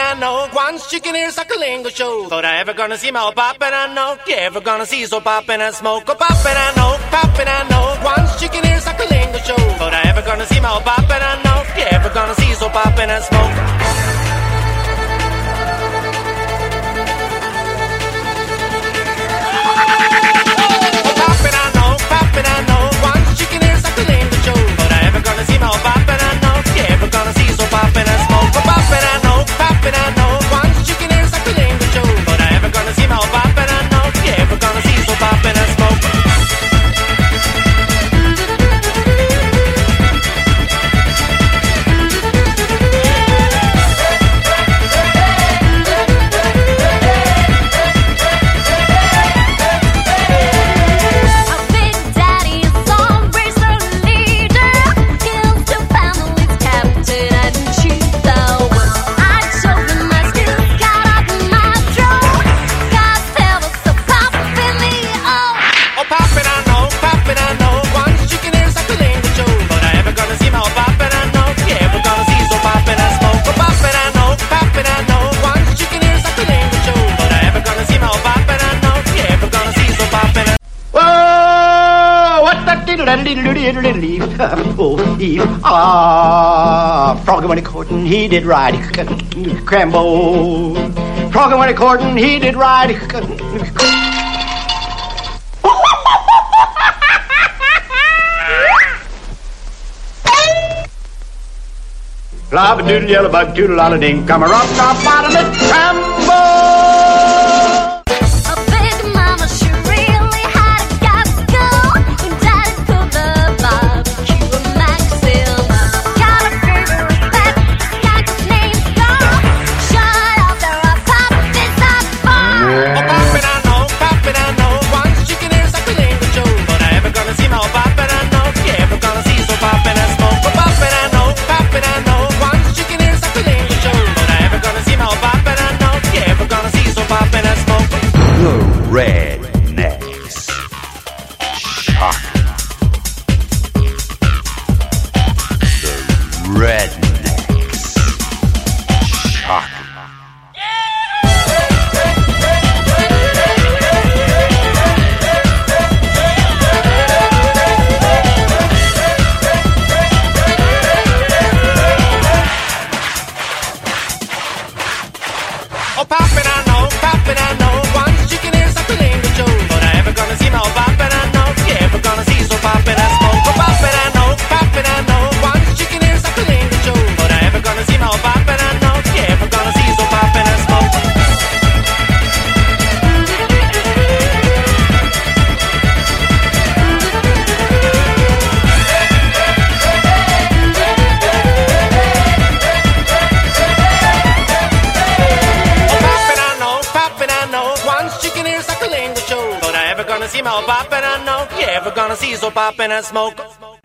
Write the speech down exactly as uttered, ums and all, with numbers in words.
I know. One chicken ears like a lingo show. Thought I ever gonna see my poppin', I know. You ever gonna see so poppin' and smoke? Oh, poppin', I know, poppin', I know. One chicken ears like a lingo show. Thought I ever gonna see my poppin', I know. You ever gonna see so poppin' and smoke? Oh, Eve. Ah, Froggy went a courtin', he did ride Crambo. Froggy went a courtin', he did ride. Flop a doodle yellow bug doodle lolly ding, come a rock top bottom it Crambo. Rednecks. Shock. The Rednecks. Shock. Oh, poppin', I know, poppin', I know. One chicken ears like a lingo show. But I ever gonna see my poppin', I know. You ever gonna see so poppin' and smoke? Oh, poppin', I know, poppin', I know. One chicken ears like a lingo show. But I ever gonna see my poppin', I know. You ever gonna see so poppin' and smoke? Chicken ears like a lingo show. But I ever gonna see my poppin', I know. You ever gonna see so poppin' and smoke?